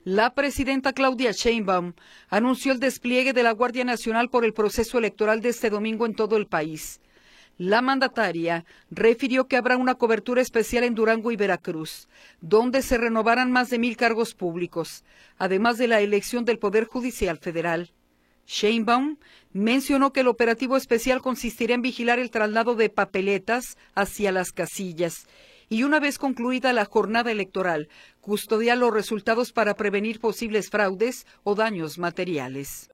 La presidenta Claudia Sheinbaum anunció el despliegue de la Guardia Nacional por el proceso electoral de este domingo en todo el país. La mandataria refirió que habrá una cobertura especial en Durango y Veracruz, donde se renovarán más de 1,000 cargos públicos, además de la elección del Poder Judicial Federal. Sheinbaum mencionó que el operativo especial consistirá en vigilar el traslado de papeletas hacia las casillas y, una vez concluida la jornada electoral, custodiar los resultados para prevenir posibles fraudes o daños materiales.